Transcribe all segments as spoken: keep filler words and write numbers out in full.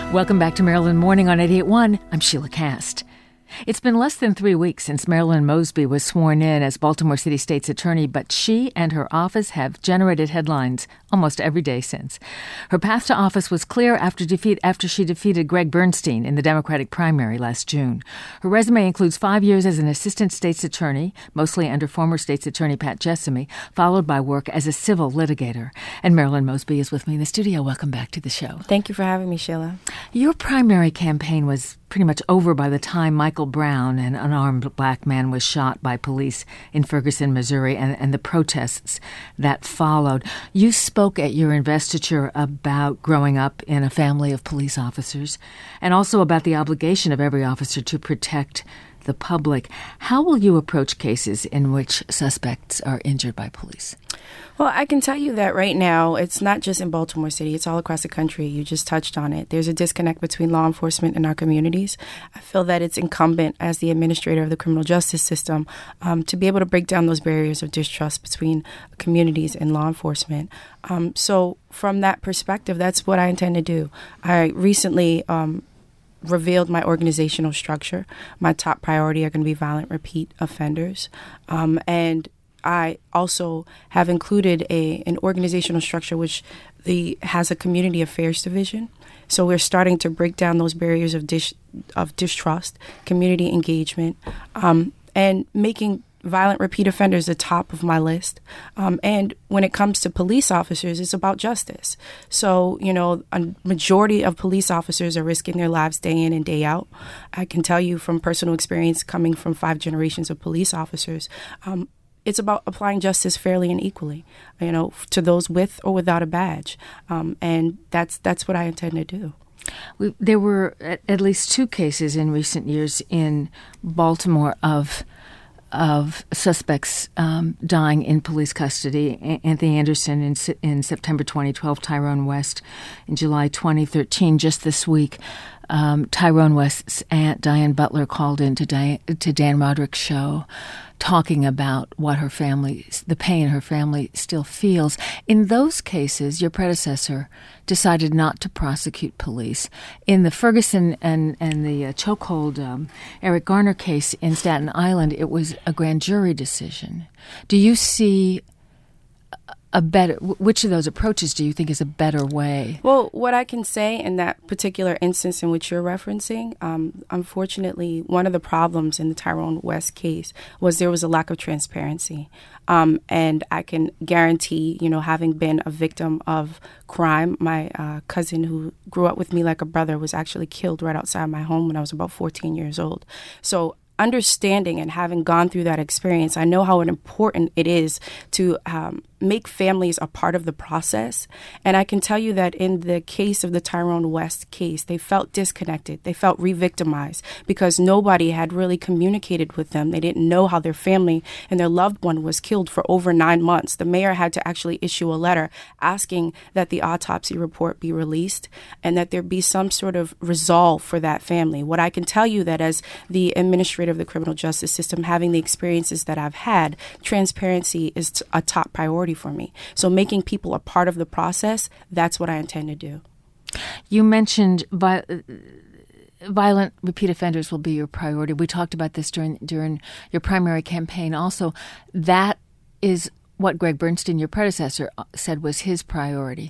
Welcome back to Maryland Morning on eighty-eight point one. I'm Sheila Cast. It's been less than three weeks since Marilyn Mosby was sworn in as Baltimore City State's attorney, but she and her office have generated headlines almost every day since. Her path to office was clear after defeat after she defeated Greg Bernstein in the Democratic primary last June. Her resume includes five years as an assistant state's attorney, mostly under former state's attorney Pat Jessamy, followed by work as a civil litigator. And Marilyn Mosby is with me in the studio. Welcome back to the show. Thank you for having me, Sheila. Your primary campaign was pretty much over by the time Michael Brown, an unarmed black man, was shot by police in Ferguson, Missouri, and, and the protests that followed. You spoke at your investiture about growing up in a family of police officers and also about the obligation of every officer to protect the public. How will you approach cases in which suspects are injured by police? Well, I can tell you that right now, it's not just in Baltimore City, it's all across the country. You just touched on it. There's a disconnect between law enforcement and our communities. I feel that it's incumbent as the administrator of the criminal justice system um, to be able to break down those barriers of distrust between communities and law enforcement. Um, so from that perspective, that's what I intend to do. I recently um, revealed my organizational structure. My top priority are going to be violent repeat offenders. Um, and I also have included a an organizational structure which the has a community affairs division. So we're starting to break down those barriers of dis, of distrust, community engagement, um, and making violent repeat offenders the top of my list. Um, and when it comes to police officers, it's about justice. So, you know, a majority of police officers are risking their lives day in and day out. I can tell you from personal experience coming from five generations of police officers, um, it's about applying justice fairly and equally, you know, to those with or without a badge. Um, and that's that's what I intend to do. We, there were at, at least two cases in recent years in Baltimore of of suspects um, dying in police custody. A- Anthony Anderson in, in September twenty twelve, Tyrone West in July twenty thirteen. Just this week, um, Tyrone West's aunt, Diane Butler, called in to, Di- to Dan Roderick's show talking about what her family, the pain her family still feels. In those cases, your predecessor decided not to prosecute police. In the Ferguson and, and the uh, chokehold um, Eric Garner case in Staten Island, it was a grand jury decision. Do you see a better, which of those approaches do you think is a better way? Well, what I can say in that particular instance in which you're referencing, um, unfortunately, one of the problems in the Tyrone West case was there was a lack of transparency. Um, and I can guarantee, you know, having been a victim of crime, my uh, cousin who grew up with me like a brother was actually killed right outside my home when I was about fourteen years old. So understanding and having gone through that experience, I know how important it is to um, make families a part of the process. And I can tell you that in the case of the Tyrone West case, they felt disconnected. They felt re-victimized because nobody had really communicated with them. They didn't know how their family and their loved one was killed for over nine months. The mayor had to actually issue a letter asking that the autopsy report be released and that there be some sort of resolve for that family. What I can tell you that as the administrator of the criminal justice system, having the experiences that I've had, transparency is t- a top priority for me. So making people a part of the process, that's what I intend to do. You mentioned vi- violent repeat offenders will be your priority. We talked about this during during your primary campaign. Also, that is what Greg Bernstein, your predecessor, said was his priority.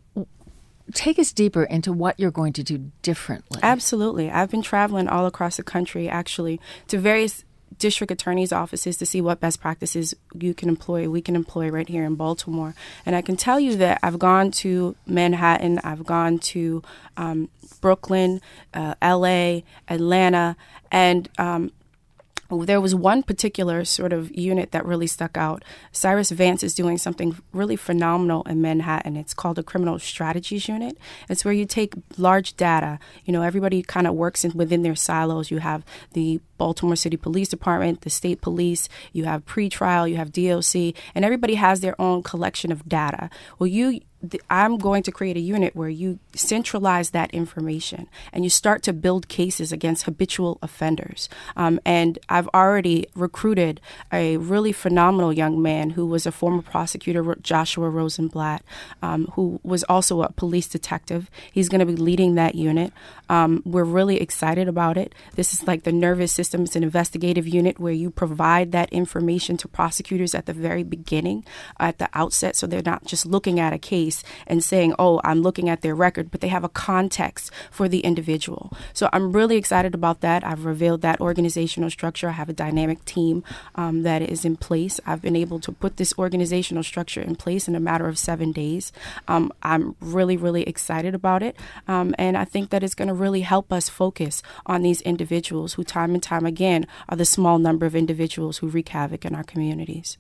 Take us deeper into what you're going to do differently. Absolutely. I've been traveling all across the country, actually, to various district attorneys' offices to see what best practices you can employ, we can employ right here in Baltimore. And I can tell you that I've gone to Manhattan, I've gone to um, Brooklyn, uh, L A, Atlanta, and um, there was one particular sort of unit that really stuck out. Cyrus Vance is doing something really phenomenal in Manhattan. It's called a criminal strategies unit. It's where you take large data. You know, everybody kind of works in, within their silos. You have the Baltimore City Police Department, the state police, you have pretrial, you have D O C, and everybody has their own collection of data. Well, you the, I'm going to create a unit where you centralize that information and you start to build cases against habitual offenders. Um, and I've already recruited a really phenomenal young man who was a former prosecutor, Joshua Rosenblatt, um, who was also a police detective. He's going to be leading that unit. Um, we're really excited about it. This is like the nervous system. It's an investigative unit where you provide that information to prosecutors at the very beginning, at the outset, so they're not just looking at a case and saying, oh, I'm looking at their record, but they have a context for the individual. So I'm really excited about that. I've revealed that organizational structure. I have a dynamic team um, that is in place. I've been able to put this organizational structure in place in a matter of seven days. Um, I'm really, really excited about it. Um, and I think that it's going to really help us focus on these individuals who time and time again are the small number of individuals who wreak havoc in our communities.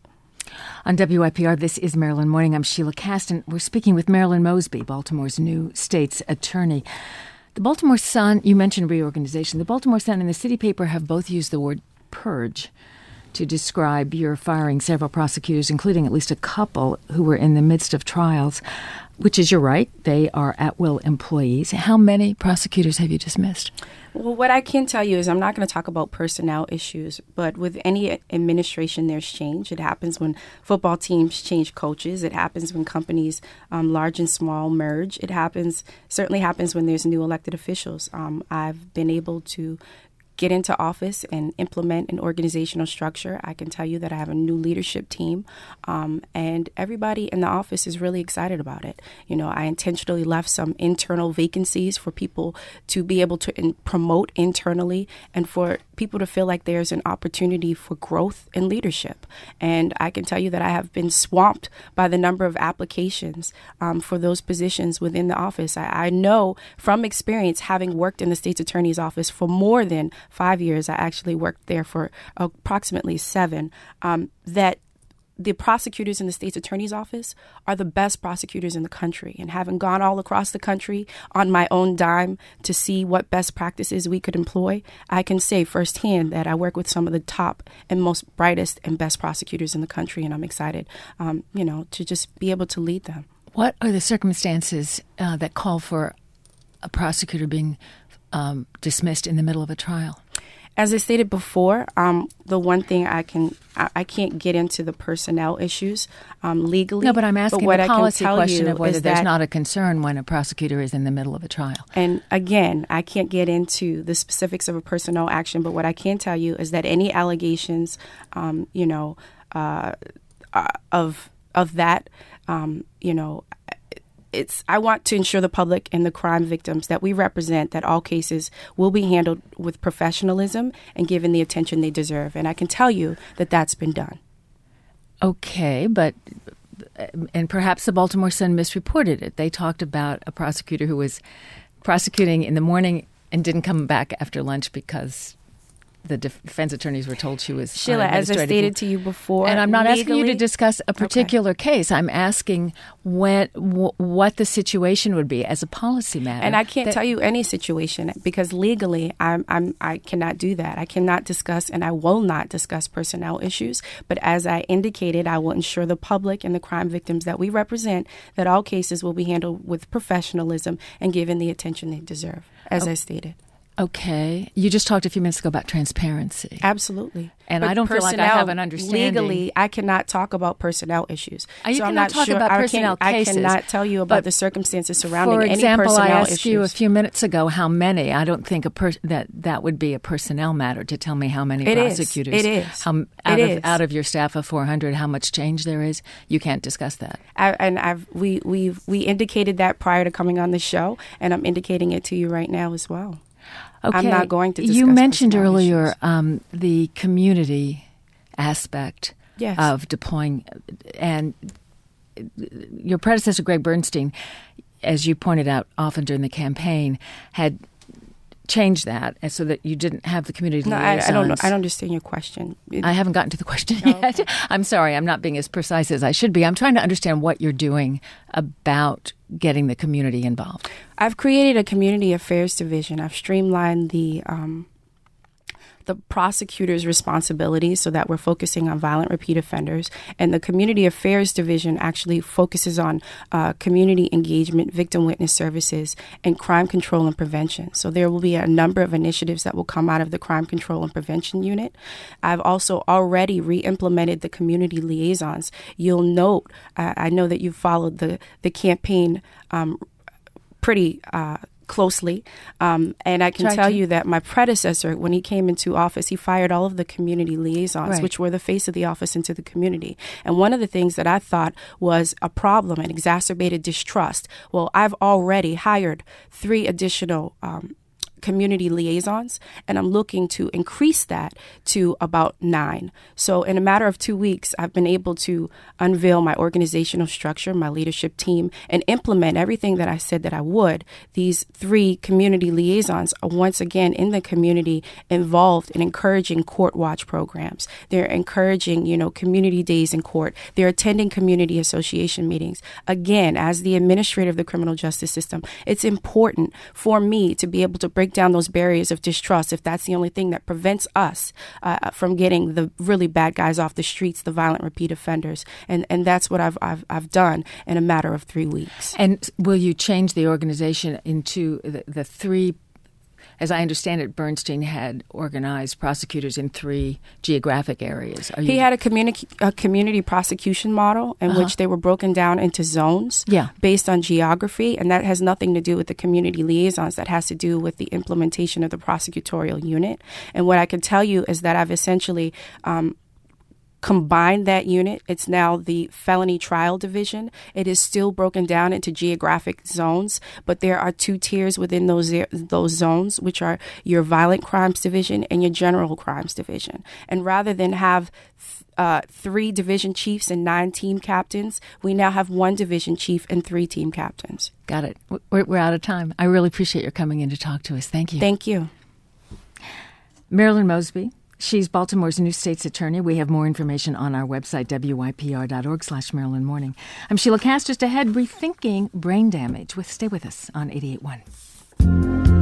On W I P R, this is Maryland Morning. I'm Sheila Kasten. We're speaking with Marilyn Mosby, Baltimore's new state's attorney. The Baltimore Sun, you mentioned reorganization. The Baltimore Sun and the City Paper have both used the word purge to describe your firing several prosecutors, including at least a couple who were in the midst of trials, which is, you're right, they are at-will employees. How many prosecutors have you dismissed? Well, what I can tell you is I'm not going to talk about personnel issues, but with any administration, there's change. It happens when football teams change coaches. It happens when companies, um, large and small, merge. It happens, certainly happens when there's new elected officials. Um, I've been able to get into office and implement an organizational structure. I can tell you that I have a new leadership team, um, and everybody in the office is really excited about it. You know, I intentionally left some internal vacancies for people to be able to in- promote internally and for people to feel like there's an opportunity for growth and leadership. And I can tell you that I have been swamped by the number of applications um, for those positions within the office. I, I know from experience, having worked in the state's attorney's office for more than five years, I actually worked there for approximately seven, um, that the prosecutors in the state's attorney's office are the best prosecutors in the country. And having gone all across the country on my own dime to see what best practices we could employ, I can say firsthand that I work with some of the top and most brightest and best prosecutors in the country. And I'm excited, um, you know, to just be able to lead them. What are the circumstances uh, that call for a prosecutor being um, dismissed in the middle of a trial? As I stated before, um, the one thing I can I, I can't get into the personnel issues um, legally. No, but I'm asking but the policy question of whether there's that, not a concern when a prosecutor is in the middle of a trial. And again, I can't get into the specifics of a personnel action, but what I can tell you is that any allegations, um, you know, uh, uh, of of that, um, you know. It's. I want to ensure the public and the crime victims that we represent that all cases will be handled with professionalism and given the attention they deserve. And I can tell you that that's been done. Okay, but and perhaps the Baltimore Sun misreported it. They talked about a prosecutor who was prosecuting in the morning and didn't come back after lunch because the defense attorneys were told she was Sheila, as I stated to you before, and I'm not legally, asking you to discuss a particular okay. case. I'm asking when, w- what the situation would be as a policy matter. And I can't that, tell you any situation because legally, I'm, I'm I cannot do that. I cannot discuss, and I will not discuss personnel issues. But as I indicated, I will ensure the public and the crime victims that we represent that all cases will be handled with professionalism and given the attention they deserve, as okay. I stated. Okay. You just talked a few minutes ago about transparency. Absolutely. And but I don't feel like I have an understanding. Legally, I cannot talk about personnel issues. You so cannot I'm not talk sure, about personnel I cases. I cannot tell you about the circumstances surrounding any personnel issues. For example, I asked issues. you a few minutes ago how many. I don't think a per- that that would be a personnel matter to tell me how many it prosecutors. Is. It is. How, out, it of, is. out of your staff of four hundred, how much change there is. You can't discuss that. I, and I've we we we indicated that prior to coming on the show, and I'm indicating it to you right now as well. Okay. I'm not going to discuss You mentioned earlier issues. um, the community aspect yes. of deploying, and your predecessor, Greg Bernstein, as you pointed out often during the campaign, had changed that so that you didn't have the community no, liaisons. I, I don't know. I don't understand your question. It, I haven't gotten to the question no, yet. okay. I'm sorry. I'm not being as precise as I should be. I'm trying to understand what you're doing about getting the community involved. I've created a community affairs division. I've streamlined the um, the prosecutor's responsibilities so that we're focusing on violent repeat offenders. And the Community Affairs Division actually focuses on uh, community engagement, victim witness services, and crime control and prevention. So there will be a number of initiatives that will come out of the Crime Control and Prevention Unit. I've also already re-implemented the community liaisons. You'll note, uh, I know that you've followed the, the campaign um, pretty uh, closely. Um, and I can Try tell to. you that my predecessor, when he came into office, he fired all of the community liaisons, right. which were the face of the office into the community. And one of the things that I thought was a problem and exacerbated distrust, well, I've already hired three additional um community liaisons, and I'm looking to increase that to about nine. So in a matter of two weeks, I've been able to unveil my organizational structure, my leadership team, and implement everything that I said that I would. These three community liaisons are once again in the community involved in encouraging court watch programs. They're encouraging, you know, community days in court. They're attending community association meetings. Again, as the administrator of the criminal justice system, it's important for me to be able to break down those barriers of distrust if that's the only thing that prevents us uh, from getting the really bad guys off the streets, the violent repeat offenders. And and that's what I've, I've, I've done in a matter of three weeks. And will you change the organization into the, the three? As I understand it, Bernstein had organized prosecutors in three geographic areas. Are you... He had a community a community prosecution model in uh-huh. which they were broken down into zones yeah. based on geography, and that has nothing to do with the community liaisons. That has to do with the implementation of the prosecutorial unit. And what I can tell you is that I've essentially um, combined that unit. It's now the felony trial division. It is still broken down into geographic zones, but there are two tiers within those those zones, which are your violent crimes division and your general crimes division. And rather than have uh, three division chiefs and nine team captains, we now have one division chief and three team captains. Got it. We're, we're out of time. I really appreciate your coming in to talk to us. Thank you. Thank you. Marilyn Mosby. She's Baltimore's new state's attorney. We have more information on our website, W Y P R dot org slash Marilyn Morning. I'm Sheila Cast. Just ahead, rethinking brain damage. With Stay with us on eighty-eight point one.